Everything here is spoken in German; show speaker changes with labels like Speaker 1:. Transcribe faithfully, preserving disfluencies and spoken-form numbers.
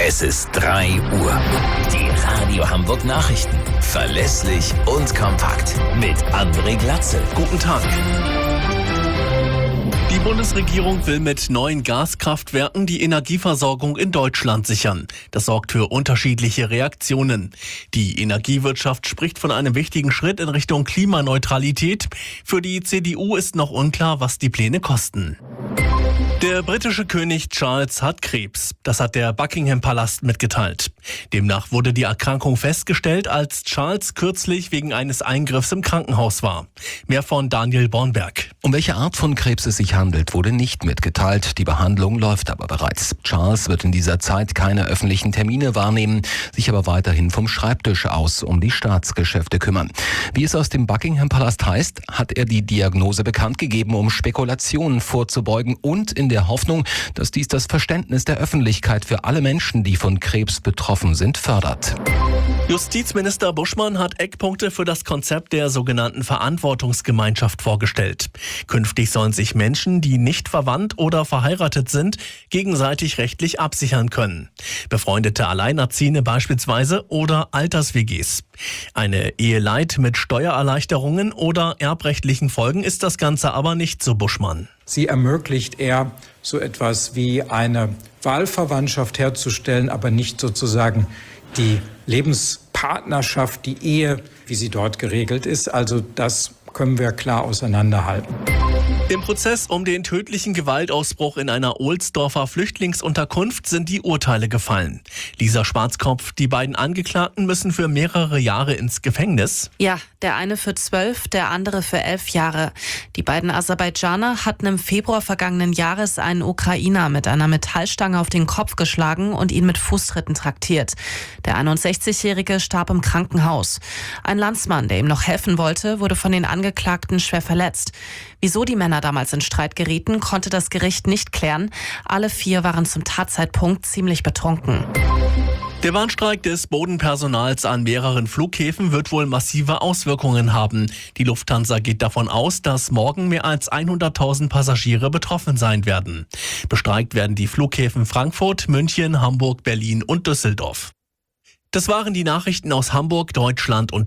Speaker 1: Es ist drei Uhr. Die Radio Hamburg Nachrichten. Verlässlich und kompakt. Mit André Glatzel.
Speaker 2: Guten Tag. Die Bundesregierung will mit neuen Gaskraftwerken die Energieversorgung in Deutschland sichern. Das sorgt für unterschiedliche Reaktionen. Die Energiewirtschaft spricht von einem wichtigen Schritt in Richtung Klimaneutralität. Für die C D U ist noch unklar, was die Pläne kosten. Der britische König Charles hat Krebs. Das hat der Buckingham-Palast mitgeteilt. Demnach wurde die Erkrankung festgestellt, als Charles kürzlich wegen eines Eingriffs im Krankenhaus war. Mehr von Daniel Bornberg.
Speaker 3: Um welche Art von Krebs es sich handelt, wurde nicht mitgeteilt. Die Behandlung läuft aber bereits. Charles wird in dieser Zeit keine öffentlichen Termine wahrnehmen, sich aber weiterhin vom Schreibtisch aus um die Staatsgeschäfte kümmern. Wie es aus dem Buckingham-Palast heißt, hat er die Diagnose bekannt gegeben, um Spekulationen vorzubeugen und in der Hoffnung, dass dies das Verständnis der Öffentlichkeit für alle Menschen, die von Krebs betroffen sind, fördert.
Speaker 2: Justizminister Buschmann hat Eckpunkte für das Konzept der sogenannten Verantwortungsgemeinschaft vorgestellt. Künftig sollen sich Menschen, die nicht verwandt oder verheiratet sind, gegenseitig rechtlich absichern können. Befreundete Alleinerziehende beispielsweise oder Alters-W Gs. Eine Eheleit mit Steuererleichterungen oder erbrechtlichen Folgen ist das Ganze aber nicht, so Buschmann.
Speaker 4: Sie ermöglicht eher so etwas wie eine Wahlverwandtschaft herzustellen, aber nicht sozusagen die Lebenspartnerschaft, die Ehe, wie sie dort geregelt ist. Also das können wir klar auseinanderhalten.
Speaker 2: Im Prozess um den tödlichen Gewaltausbruch in einer Ohlsdorfer Flüchtlingsunterkunft sind die Urteile gefallen. Lisa Schwarzkopf, die beiden Angeklagten müssen für mehrere Jahre ins Gefängnis.
Speaker 5: Ja, der eine für zwölf, der andere für elf Jahre. Die beiden Aserbaidschaner hatten im Februar vergangenen Jahres einen Ukrainer mit einer Metallstange auf den Kopf geschlagen und ihn mit Fußtritten traktiert. Der einundsechzigjährige starb im Krankenhaus. Ein Landsmann, der ihm noch helfen wollte, wurde von den Angeklagten schwer verletzt. Wieso die Männer damals in Streit gerieten, konnte das Gericht nicht klären. Alle vier waren zum Tatzeitpunkt ziemlich betrunken.
Speaker 2: Der Warnstreik des Bodenpersonals an mehreren Flughäfen wird wohl massive Auswirkungen haben. Die Lufthansa geht davon aus, dass morgen mehr als hunderttausend Passagiere betroffen sein werden. Bestreikt werden die Flughäfen Frankfurt, München, Hamburg, Berlin und Düsseldorf. Das waren die Nachrichten aus Hamburg, Deutschland und